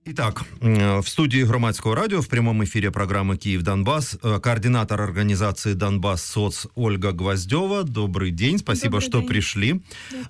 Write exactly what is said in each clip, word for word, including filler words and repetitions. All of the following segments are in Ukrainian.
Итак, в студии Громадского радио в прямом эфире программы «Киев-Донбасс» координатор организации «Донбасс СОЦ» Ольга Гвоздева. Добрый день, спасибо, Добрый что день. пришли.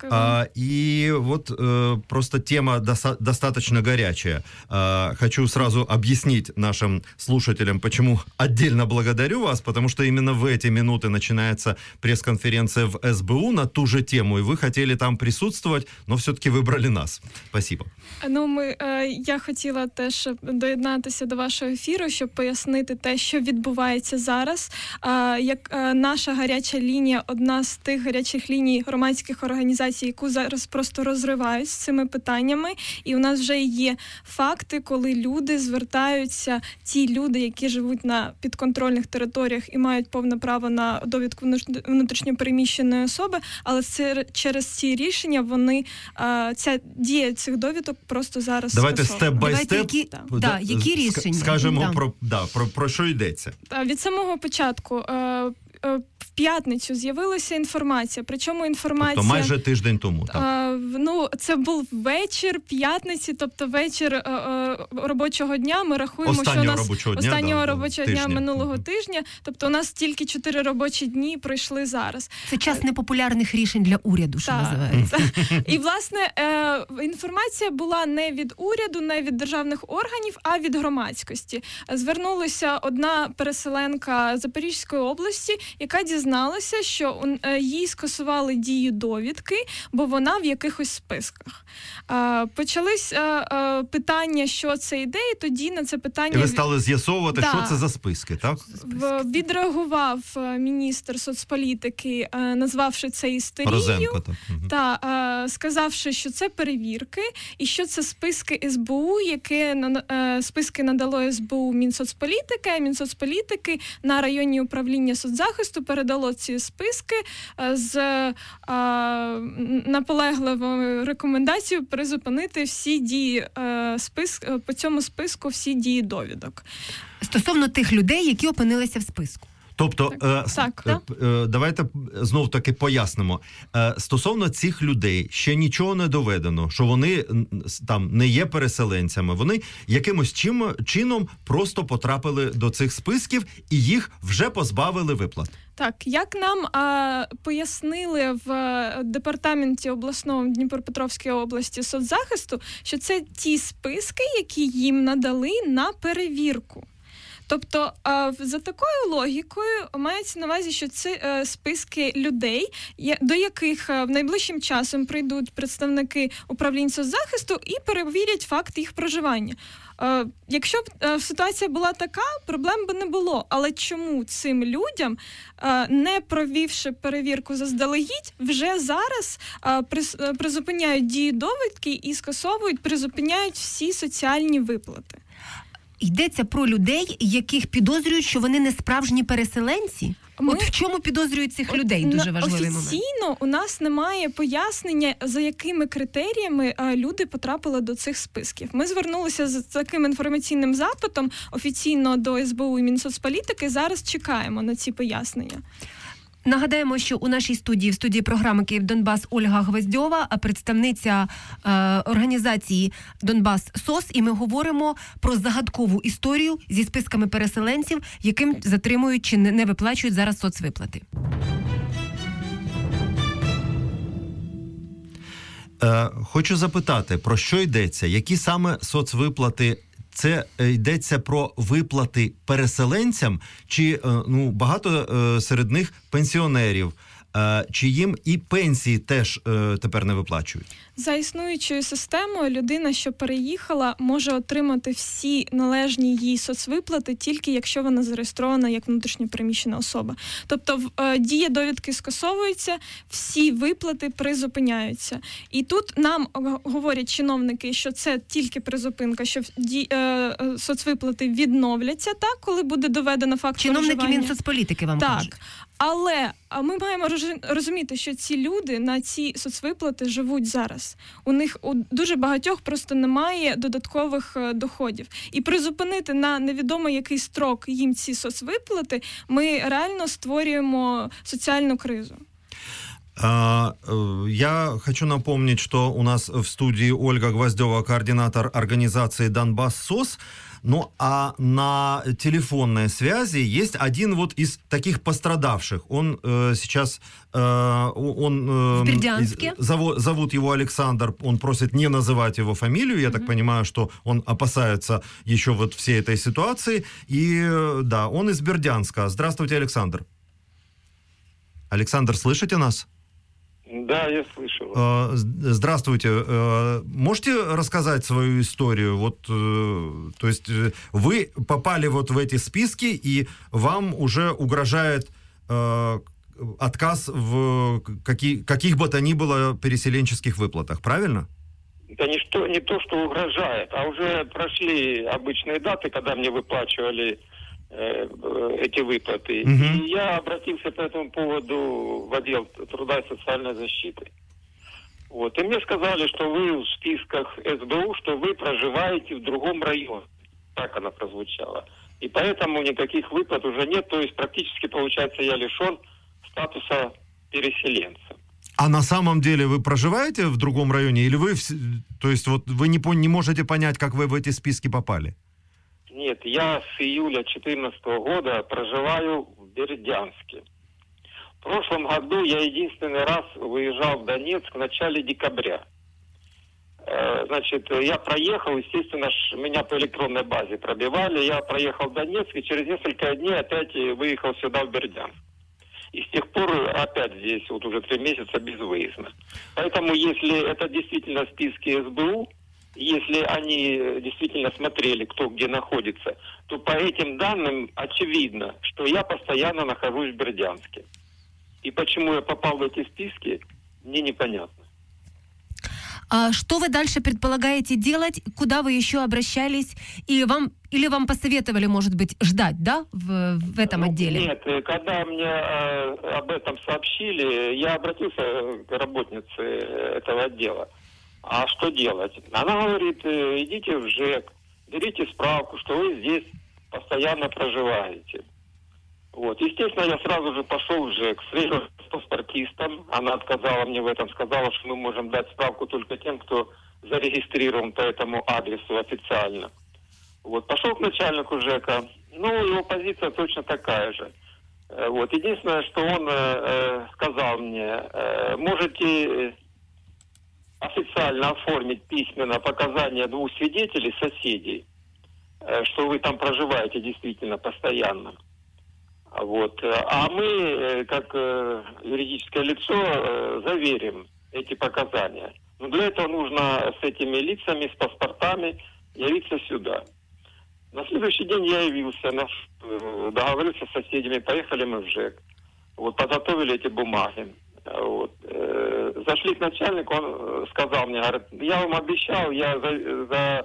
А, и вот э, просто тема доса- достаточно горячая. А, хочу сразу объяснить нашим слушателям, почему отдельно благодарю вас, потому что именно в эти минуты начинается пресс-конференция в эс бэ у на ту же тему, и вы хотели там присутствовать, но все-таки выбрали нас. Спасибо. Ну, ми, е, я хотіла теж доєднатися до вашого ефіру, щоб пояснити те, що відбувається зараз. Е, як е, наша гаряча лінія, одна з тих гарячих ліній громадських організацій, яку зараз просто розривають з цими питаннями. І у нас вже є факти, коли люди звертаються, ті люди, які живуть на підконтрольних територіях і мають повне право на довідку внутрішньопереміщеної особи, але це, через ці рішення вони, е, ця дія цих довідок просто зараз Давайте скасована. степ-бай-степ. Які, да. Да, які рішення? Скажемо Да. про, да, про, про що йдеться. Від самого початку е, е, в п'ятницю з'явилася інформація, причому інформація... Тобто майже тиждень тому, так? Е, ну, це був вечір п'ятниці, тобто вечір е, е, робочого дня. Ми рахуємо, останнього що у нас робочого дня, останнього да, робочого тижня. дня минулого Мгм. тижня, тобто у нас тільки чотири робочі дні пройшли зараз. Це час непопулярних рішень для уряду, що Так. називається. І, власне, е, інформація була не від уряду, не від державних органів, а від громадськості. Звернулася одна переселенка Запорізької області, яка дізналася, що е, їй скасували дію довідки, бо вона в якихось списках. Е, почались е, е, питання, що це йде, і тоді на це питання... І ви стали з'ясовувати, Да. що це за списки, так? В- Відреагував е, міністр соцполітики, е, назвавши це істерією. Розенко, так. Мгм. Та е, сказавши, що це перевірки і що це списки ес бе у, які на- е, списки надало ес бе у Мінсоцполітики, а Мінсоцполітики на районні управління соцзахисту передало ці списки е, з е, наполегливою рекомендацією призупинити всі дії е, спис, е, по цьому списку всі дії довідок. Стосовно тих людей, які опинилися в списку. Тобто, Так, е, с- так, е, п- е, давайте знов таки пояснимо. Е, стосовно цих людей ще нічого не доведено, що вони н- с- там не є переселенцями. Вони якимось чим, чином просто потрапили до цих списків і їх вже позбавили виплат. Так, як нам а, пояснили в а, департаменті обласного Дніпропетровської області соцзахисту, що це ті списки, які їм надали на перевірку. Тобто, а, в- за такою логікою мається на увазі, що це е, списки людей, є- до яких е, в найближчим часом прийдуть представники управлінь соцзахисту і перевірять факт їх проживання. Е, Якщо б е, ситуація була така, проблем би не було. Але чому цим людям, е, не провівши перевірку заздалегідь, вже зараз е, прис- е, призупиняють дії довідки і скасовують, призупиняють всі соціальні виплати? Йдеться про людей, яких підозрюють, що вони не справжні переселенці? Ми- От в чому підозрюють цих людей? От, Дуже на- важливий момент. Офіційно у нас немає пояснення, за якими критеріями а, люди потрапили до цих списків. Ми звернулися з таким інформаційним запитом офіційно до ес бе у і Мінсоцполітики. Зараз чекаємо на ці пояснення. Нагадаємо, що у нашій студії, в студії програми «Київ-Донбас» Ольга Гвоздьова, а представниця е, організації «Донбасс СОС», і ми говоримо про загадкову історію зі списками переселенців, яким затримують чи не, не виплачують зараз соцвиплати. Е, хочу запитати, про що йдеться? Які саме соцвиплати? Це е, йдеться про виплати переселенцям, чи е, ну, багато е, серед них пенсіонерів, е, чи їм і пенсії теж е, тепер не виплачують? За існуючою системою людина, що переїхала, може отримати всі належні їй соцвиплати тільки якщо вона зареєстрована як внутрішньопереміщена особа. Тобто в- е, дія довідки скасовується, всі виплати призупиняються. І тут нам г- говорять чиновники, що це тільки призупинка, що в- ді, е, е, соцвиплати відновляться, так, коли буде доведено факт Чиновники проживання. Мінсоцполітики вам Так, кажуть. але а ми маємо розжи- розуміти, що ці люди на ці соцвиплати живуть зараз. У них у дуже багатьох просто немає додаткових е, доходів. І призупинити на невідомо який строк їм ці соцвиплати, ми реально створюємо соціальну кризу. А, э, Я хочу напомнить, что у нас в студии Ольга Гвоздева, координатор организации «Донбасс СОС». Ну, а на телефонной связи есть один вот из таких пострадавших. Он э, сейчас... Э, он, э, В Бердянске. Зовут, зовут его Александр. Он просит не называть его фамилию. Я mm-hmm. так понимаю, что он опасается еще вот всей этой ситуации. И э, да, он из Бердянска. Здравствуйте, Александр. Александр, слышите нас? Да, я слышал. Э, Здравствуйте. Э, Можете рассказать свою историю? Вот, э, то есть э, вы попали вот в эти списки, и вам уже угрожает э, отказ в каких, каких бы то ни было переселенческих выплатах, правильно? Да не, что, не то, что угрожает, а уже прошли обычные даты, когда мне выплачивали э, эти выплаты. Угу. И я обратился по этому поводу в отдел труда и социальной защиты. Вот. И мне сказали, что вы в списках эс бэ у, что вы проживаете в другом районе. Так она прозвучала. И поэтому никаких выплат уже нет. То есть практически, получается, я лишен статуса переселенца. А на самом деле вы проживаете в другом районе? Или вы, то есть вот вы не, не можете понять, как вы в эти списки попали? Нет, я с июля две тысячи четырнадцатого года проживаю в Бердянске. В прошлом году я единственный раз выезжал в Донецк в начале декабря. Значит, я проехал, естественно, меня по электронной базе пробивали. Я проехал в Донецк и через несколько дней опять выехал сюда, в Бердянск. И с тех пор опять здесь вот уже три месяца безвыездно. Поэтому если это действительно списки эс бэ у, если они действительно смотрели, кто где находится, то по этим данным очевидно, что я постоянно нахожусь в Бердянске. И почему я попал в эти списки, мне непонятно. А что вы дальше предполагаете делать? Куда вы еще обращались? И вам, или вам посоветовали, может быть, ждать, да, в, в этом ну, отделе? Нет, когда мне э, об этом сообщили, я обратился к работнице этого отдела. А что делать? Она говорит, идите в ЖЭК, берите справку, что вы здесь постоянно проживаете. Вот. Естественно, я сразу же пошел в ЖЭК, встретился с паспортистом. Она отказала мне в этом, сказала, что мы можем дать справку только тем, кто зарегистрирован по этому адресу официально. Вот. Пошел к начальнику ЖЭКа. Ну, его позиция точно такая же. Вот. Единственное, что он э, сказал мне, э, можете официально оформить письменно показания двух свидетелей, соседей, э, что вы там проживаете действительно постоянно. Вот. А мы, как юридическое лицо, заверим эти показания. Но для этого нужно с этими лицами, с паспортами явиться сюда. На следующий день я явился, договорился с соседями, поехали мы в ЖЭК. Вот, подготовили эти бумаги. Вот. Зашли к начальнику, он сказал мне, говорит, я вам обещал, я за... за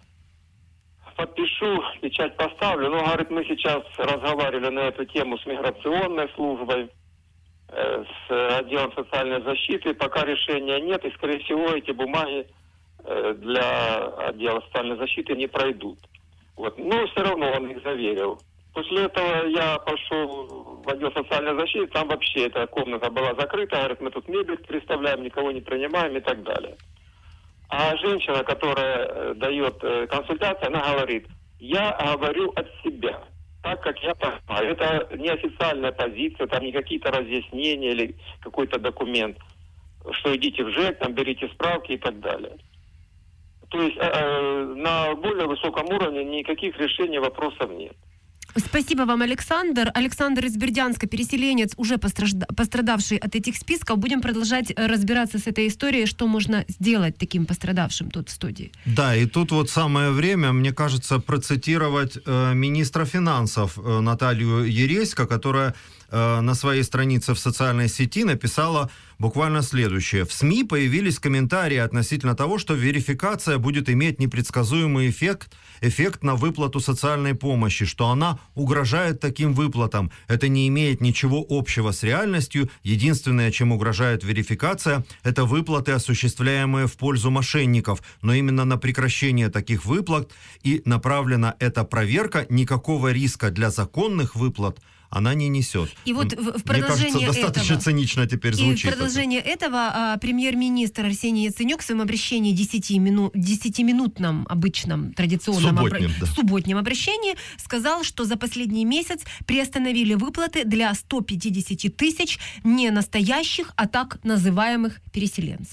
подпишу, печать поставлю. Но, говорит, мы сейчас разговаривали на эту тему с миграционной службой, э, с отделом социальной защиты. Пока решения нет, и, скорее всего, эти бумаги э, для отдела социальной защиты не пройдут. Вот. Но все равно он их заверил. После этого я пошел в отдел социальной защиты, там вообще эта комната была закрыта. Говорит, мы тут мебель представляем, никого не принимаем и так далее. А женщина, которая дает консультацию, она говорит, я говорю от себя, так как я понимаю. Это не официальная позиция, там не какие-то разъяснения или какой-то документ, что идите в ЖЭК, там берите справки и так далее. То есть э, на более высоком уровне никаких решений вопросов нет. Спасибо вам, Александр. Александр из Бердянска, переселенец, уже постражда... пострадавший от этих списков. Будем продолжать разбираться с этой историей, что можно сделать таким пострадавшим тут в студии. Да, и тут вот самое время, мне кажется, процитировать э, министра финансов э, Наталью Ересько, которая э, на своей странице в социальной сети написала буквально следующее. В СМИ появились комментарии относительно того, что верификация будет иметь непредсказуемый эффект, эффект на выплату социальной помощи, что она угрожает таким выплатам. Это не имеет ничего общего с реальностью. Единственное, чем угрожает верификация, это выплаты, осуществляемые в пользу мошенников. Но именно на прекращение таких выплат и направлена эта проверка. Никакого риска для законных выплат она не несет. И вот в, в Мне продолжение кажется, достаточно этого, цинично теперь и звучит. в продолжение это. этого а, премьер-министр Арсений Яценюк в своем обращении десятиминутном, обычном, традиционном субботнем, обра... да. субботнем обращении сказал, что за последний месяц приостановили выплаты для ста пятидесяти тысяч не настоящих, а так называемых переселенцев.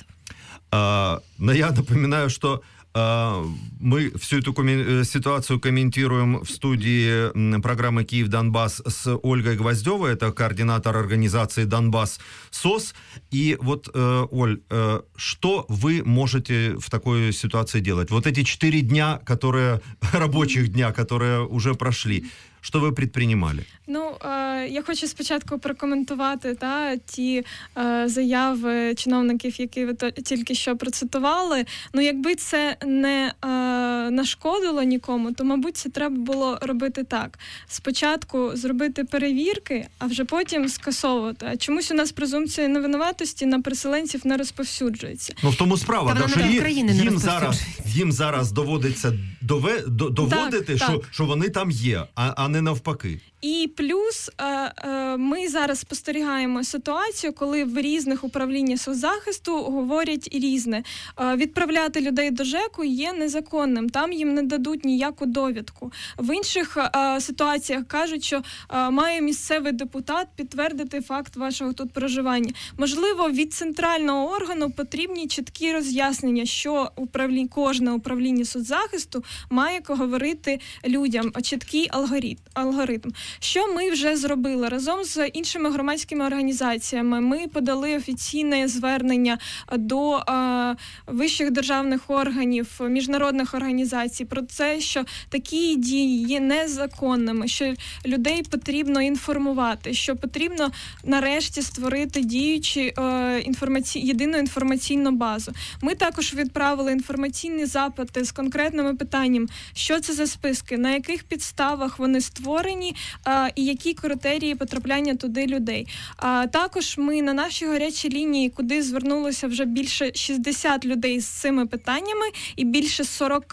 А, но я напоминаю, что а, мы всю эту коми- ситуацию комментируем в студии программы «Киев-Донбасс» с Ольгой Гвоздевой, это координатор организации «Донбасс СОС». И вот, э, Оль, э, что вы можете в такой ситуации делать? Вот эти четыре дня, которые, рабочих дня, которые уже прошли, що ви предпринимали? Ну, е, я хочу спочатку прокоментувати та, ті е, заяви чиновників, які ви то, тільки що процитували. Ну, якби це не е, нашкодило нікому, то, мабуть, це треба було робити так. Спочатку зробити перевірки, а вже потім скасовувати. А чомусь у нас презумпція невинуватості на переселенців не розповсюджується. Ну, в тому справа, Та да, що їм, їм, їм, зараз, їм зараз доводиться дове, до, доводити, так, що, так. що вони там є, а, а не навпаки. І плюс е, е, ми зараз спостерігаємо ситуацію, коли в різних управліннях соцзахисту говорять різне. Е, відправляти людей до ЖЕКу є незаконним, там їм не дадуть ніяку довідку. В інших е, ситуаціях кажуть, що е, має місцевий депутат підтвердити факт вашого тут проживання. Можливо, від центрального органу потрібні чіткі роз'яснення, що управління, кожне управління соцзахисту має говорити людям, чіткий алгоритм. алгоритм. Що ми вже зробили? Разом з іншими громадськими організаціями ми подали офіційне звернення до е, вищих державних органів, міжнародних організацій про те, що такі дії є незаконними, що людей потрібно інформувати, що потрібно нарешті створити діючу е, інформаці... єдину інформаційну базу. Ми також відправили інформаційні запити з конкретними питаннями, що це за списки, на яких підставах вони створені, а, і які критерії потрапляння туди людей. А також ми на нашій гарячій лінії, куди звернулося вже більше шістдесят людей з цими питаннями, і більше сорок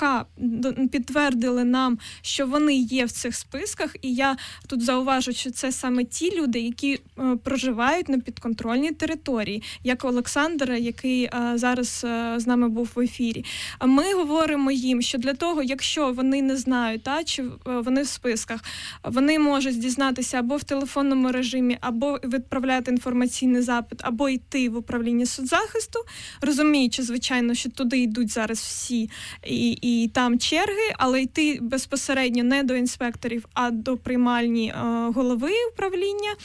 підтвердили нам, що вони є в цих списках. І я тут зауважу, що це саме ті люди, які е, проживають на підконтрольній території, як Олександр, який е, зараз е, з нами був в ефірі. А ми говоримо їм, що для того, якщо вони не знають, та, чи вони в списках, вони можуть дізнатися або в телефонному режимі, або відправляти інформаційний запит, або йти в управління соцзахисту, розуміючи, звичайно, що туди йдуть зараз всі, і, і там черги, але йти безпосередньо не до інспекторів, а до приймальні е, голови управління.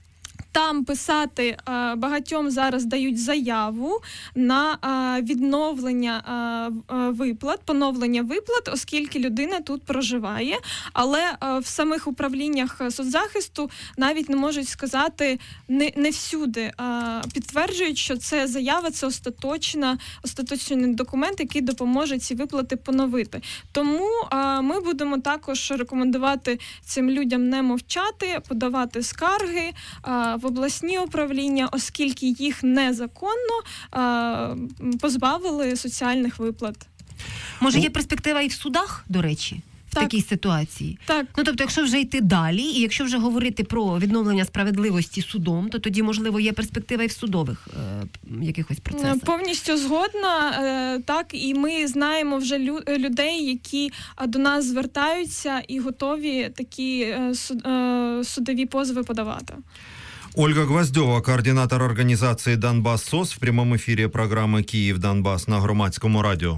Там писати, е, багатьом зараз дають заяву на е, відновлення е, виплат, поновлення виплат, оскільки людина тут проживає. Але е, в самих управліннях соцзахисту навіть не можуть сказати, не, не всюди е, підтверджують, що це заява, це остаточна, остаточний документ, який допоможе ці виплати поновити. Тому е, ми будемо також рекомендувати цим людям не мовчати, подавати скарги е, в обласні управління, оскільки їх незаконно а, позбавили соціальних виплат. Може, є перспектива і в судах, до речі, в так. такій ситуації? Так. Ну, тобто, якщо вже йти далі, і якщо вже говорити про відновлення справедливості судом, то тоді, можливо, є перспектива і в судових е, якихось процесах. Повністю згодна. Е, так, і ми знаємо вже лю- людей, які до нас звертаються і готові такі е, суд, е, судові позови подавати. Ольга Гвоздева, координатор организации «Донбасс СОС», в прямом эфире программы «Киев-Донбасс» на Громадскому радио.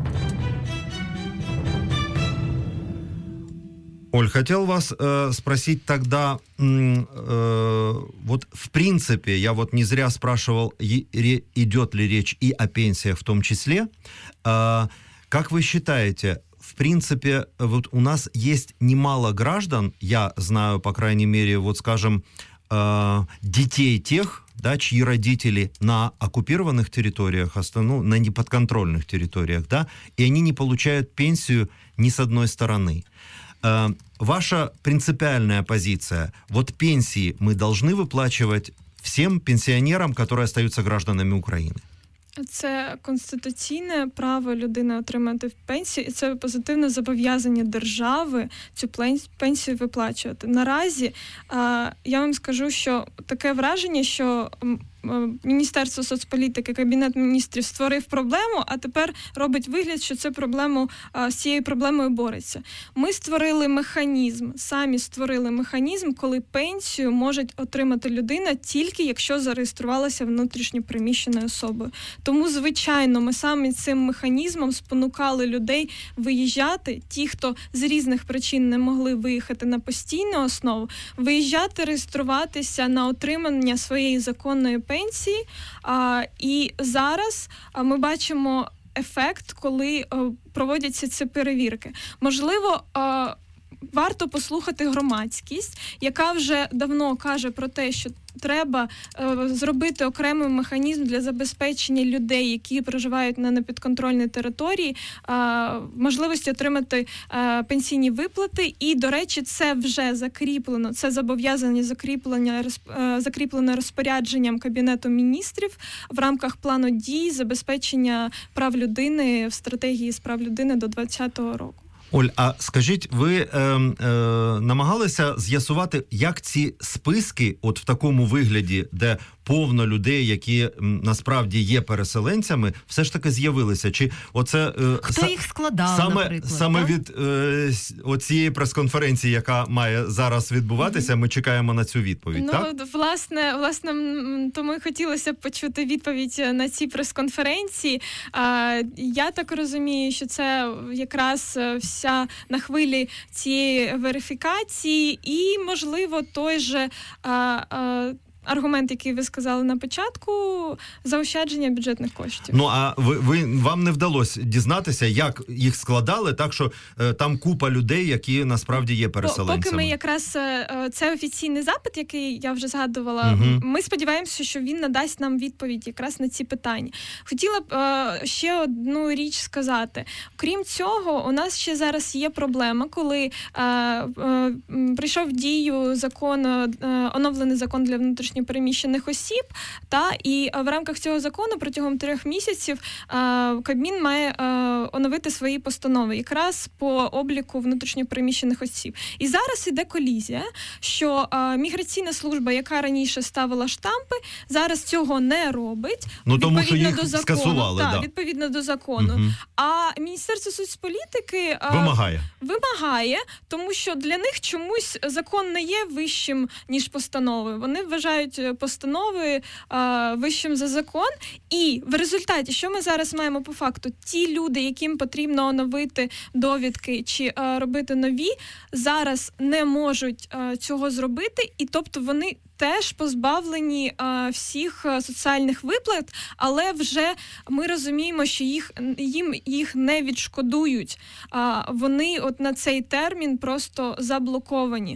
Оль, хотел вас э, спросить тогда, э, вот в принципе, я вот не зря спрашивал, е- ре- идет ли речь и о пенсиях в том числе. Э, как вы считаете, в принципе, вот у нас есть немало граждан, я знаю, по крайней мере, вот скажем, э, детей тех, да, чьи родители на оккупированных территориях, ну, на неподконтрольных территориях, да, и они не получают пенсию ни с одной стороны. Э, ваша принципиальная позиция, вот пенсии мы должны выплачивать всем пенсионерам, которые остаются гражданами Украины? Це конституційне право людини отримати пенсію, і це позитивне зобов'язання держави цю пенсію виплачувати. Наразі я вам скажу, що таке враження, що Міністерство соцполітики, Кабінет міністрів створив проблему, а тепер робить вигляд, що це проблему, з цією проблемою бореться. Ми створили механізм, самі створили механізм, коли пенсію може отримати людина тільки якщо зареєструвалася внутрішньо переміщеною особою. Тому, звичайно, ми саме цим механізмом спонукали людей виїжджати, ті, хто з різних причин не могли виїхати на постійну основу, виїжджати, реєструватися на отримання своєї законної пенсії. А, і зараз а, ми бачимо ефект, коли а, проводяться ці перевірки. Можливо, а, варто послухати громадськість, яка вже давно каже про те, що треба е, зробити окремий механізм для забезпечення людей, які проживають на непідконтрольній території, е, можливості отримати е, пенсійні виплати. І, до речі, це вже закріплено, це зобов'язання закріплення, е, закріплено розпорядженням Кабінету міністрів в рамках плану дій забезпечення прав людини в стратегії з прав людини до двадцятого року. Оль, а скажіть, ви е, е, намагалися з'ясувати, як ці списки, от в такому вигляді, де повно людей, які м, насправді є переселенцями, все ж таки з'явилися? Чи оце е, хто са, їх складав, саме, наприклад? саме так? від е, оцієї прес-конференції, яка має зараз відбуватися, ми чекаємо на цю відповідь, ну, так? Власне, власне, тому і хотілося б почути відповідь на цій прес-конференції. А, я так розумію, що це якраз вся на хвилі цієї верифікації і, можливо, той же а, а, аргумент, який ви сказали на початку, заощадження бюджетних коштів. Ну, а ви, ви вам не вдалося дізнатися, як їх складали, так що е, там купа людей, які насправді є переселенцями. Поки ми якраз, е, це офіційний запит, який я вже згадувала, угу. ми сподіваємося, що він надасть нам відповідь якраз на ці питання. Хотіла б е, ще одну річ сказати. Крім цього, у нас ще зараз є проблема, коли е, е, прийшов в дію закон, е, оновлений закон для внутрішньої переміщених осіб, та і в рамках цього закону протягом трьох місяців а, Кабмін має а, оновити свої постанови якраз по обліку внутрішньопереміщених осіб. І зараз іде колізія, що а, міграційна служба, яка раніше ставила штампи, зараз цього не робить. Ну, тому що їх до закону, скасували, та, да. відповідно до закону. Угу. А Міністерство соцполітики а, вимагає. вимагає, тому що для них чомусь закон не є вищим, ніж постанови. Вони вважають постанови а, вищим за закон. І в результаті, що ми зараз маємо по факту? Ті люди, яким потрібно оновити довідки чи а, робити нові, зараз не можуть а, цього зробити. І тобто вони теж позбавлені а, всіх а, соціальних виплат, але вже ми розуміємо, що їх, їм їх не відшкодують. А, вони от на цей термін просто заблоковані.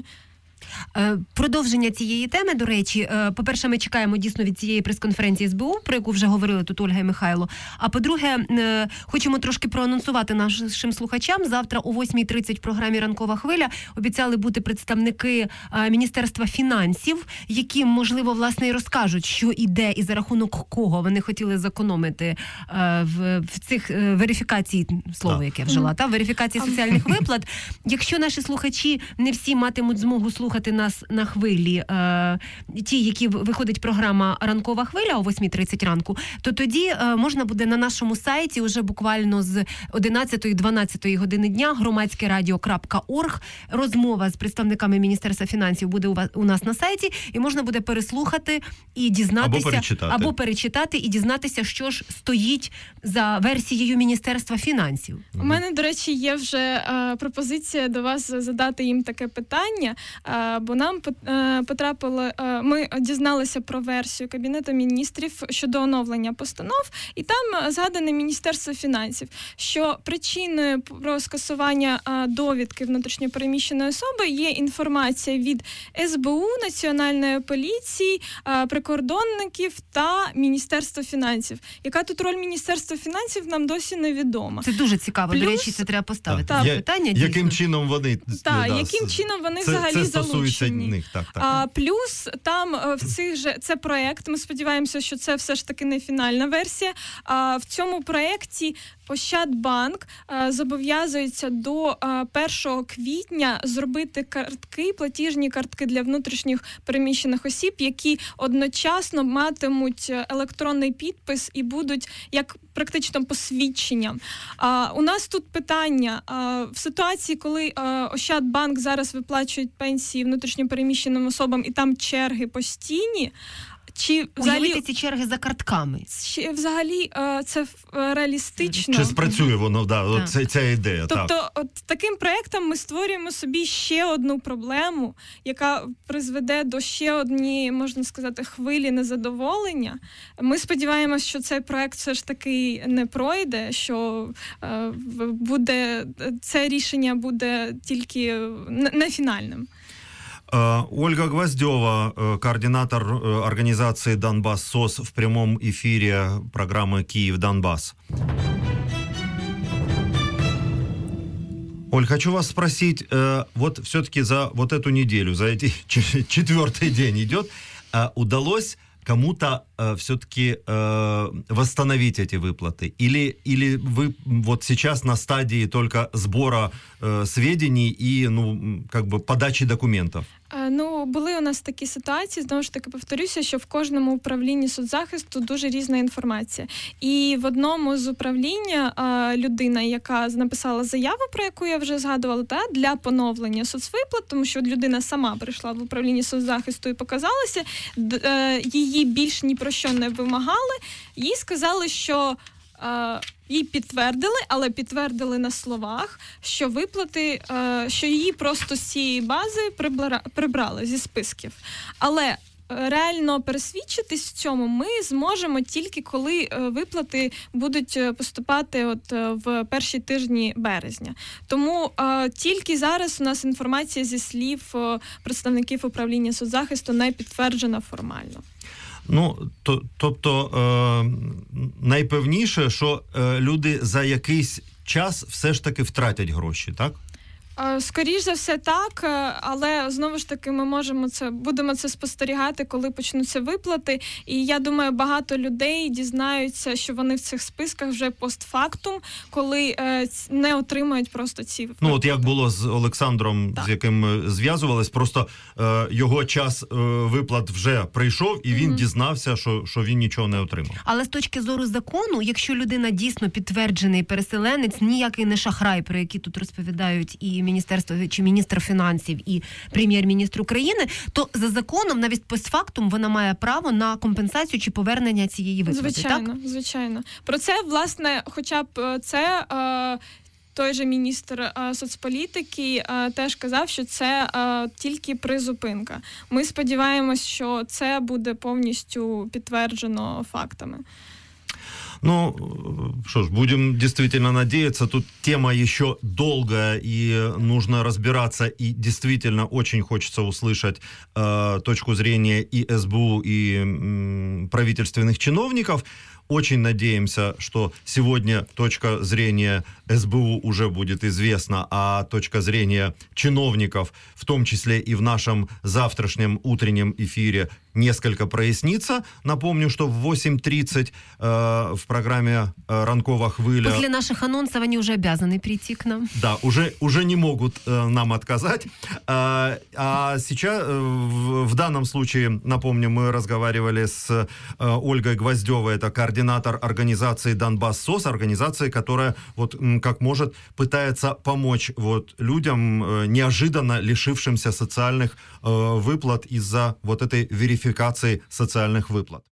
Продовження цієї теми, до речі, по-перше, ми чекаємо дійсно від цієї прес-конференції ес бе у, про яку вже говорили тут Ольга і Михайло. А по-друге, хочемо трошки проанонсувати нашим слухачам. Завтра о восьмій тридцять в програмі «Ранкова хвиля» обіцяли бути представники Міністерства фінансів, які, можливо, власне, і розкажуть, що іде і за рахунок кого вони хотіли зекономити в, в цих верифікації, слово, яке я вжила, та, верифікації соціальних виплат. Якщо наші слухачі не всі матимуть змогу слухати нас на хвилі, е, ті, які виходить програма «Ранкова хвиля» о восьмій тридцять ранку, то тоді е, можна буде на нашому сайті уже буквально з одинадцятої-дванадцятої години дня громадське радіо крапка орг розмова з представниками Міністерства фінансів буде у, вас, у нас на сайті, і можна буде переслухати і дізнатися, або перечитати. або перечитати і дізнатися, що ж стоїть за версією Міністерства фінансів. У мене, до речі, є вже е, пропозиція до вас задати їм таке питання, е, бо нам потрапило, ми дізналися про версію Кабінету міністрів щодо оновлення постанов, і там згадане Міністерство фінансів, що причиною про скасування довідки внутрішньопереміщеної особи є інформація від ес бе у, Національної поліції, прикордонників та Міністерства фінансів. Яка тут роль Міністерства фінансів, нам досі невідома. Це дуже цікаво. Плюс, до речі, це треба поставити та, питання. Яким чином вони... Так, да, яким чином вони це, взагалі це залишилися стосується залучені. них. Так, так. А, плюс там е, в цих же це проект. Ми сподіваємося, що це все ж таки не фінальна версія. А в цьому проекті Ощадбанк е, зобов'язується до е, першого квітня зробити картки, платіжні картки для внутрішніх переміщених осіб, які одночасно матимуть електронний підпис і будуть як практично посвідченням. А у нас тут питання а, в ситуації, коли а, Ощадбанк зараз виплачують пенсії внутрішньо переміщеним особам, і там черги постійні. Чи взагалі Уявити ці черги за картками? чи взагалі е, це е, реалістично? Чи спрацює воно, да, от ця, ця ідея. Тобто, так. от таким проектом ми створюємо собі ще одну проблему, яка призведе до ще однієї, можна сказати, хвилі незадоволення. Ми сподіваємося, що цей проект все ж таки не пройде, що е, буде це рішення буде тільки не, не фінальним. Ольга Гвоздева, координатор организации «Донбасс СОС» в прямом эфире программы «Киев-Донбасс». Оль, хочу вас спросить, вот все-таки за вот эту неделю, за эти четвертый день идет, удалось кому-то э, все-таки э, восстановить эти выплаты? Или, или вы вот сейчас на стадии только сбора э, сведений и, ну, как бы подачи документов? Ну, були у нас такі ситуації, знову ж таки повторюся, що в кожному управлінні соцзахисту дуже різна інформація. І в одному з управління а, людина, яка написала заяву, про яку я вже згадувала, та, для поновлення соцвиплат, тому що людина сама прийшла в управління соцзахисту і показалася, д, е, її більш ні про що не вимагали, їй сказали, що е, їй підтвердили, але підтвердили на словах, що виплати, е, що її просто з цієї бази прибра, прибрали зі списків. Але реально пересвідчитись в цьому ми зможемо тільки коли виплати будуть поступати от в перші тижні березня. Тому е, тільки зараз у нас інформація зі слів представників управління соцзахисту не підтверджена формально. Ну, то, тобто, е, найпевніше, що е, люди за якийсь час все ж таки втратять гроші, так? Скоріш за все так, але знову ж таки ми можемо це, будемо це спостерігати, коли почнуться виплати. І я думаю, багато людей дізнаються, що вони в цих списках вже постфактум, коли е, не отримають просто ці виплати. Ну от як було з Олександром, так, з яким ми зв'язувались, просто е, його час е, виплат вже прийшов, і він mm-hmm. дізнався, що, що він нічого не отримав. Але з точки зору закону, якщо людина дійсно підтверджений переселенець, ніякий не шахрай, про який тут розповідають і міністерство чи міністр фінансів і прем'єр-міністр України, то за законом навіть постфактум вона має право на компенсацію чи повернення цієї виплати. Звичайно, так? звичайно. Про це, власне, хоча б це е, той же міністр е, соцполітики е, теж казав, що це е, тільки призупинка. Ми сподіваємось, що це буде повністю підтверджено фактами. Ну, что ж, будем действительно надеяться. Тут тема еще долгая, и нужно разбираться, и действительно очень хочется услышать э, точку зрения и эс бэ у, и э, правительственных чиновников. Очень надеемся, что сегодня точка зрения эс бэ у уже будет известна, а точка зрения чиновников, в том числе и в нашем завтрашнем утреннем эфире, несколько прояснится. Напомню, что в восемь тридцать э, в программе э, «Ранкова хвиля». После наших анонсов они уже обязаны прийти к нам. Да, уже, уже не могут э, нам отказать. А, а сейчас, э, в, в данном случае, напомню, мы разговаривали с э, Ольгой Гвоздевой, это координатор организации «Донбасс СОС», организации, которая, вот, как может, пытается помочь вот, людям, э, неожиданно лишившимся социальных э, выплат из-за вот этой верификации социальных выплат.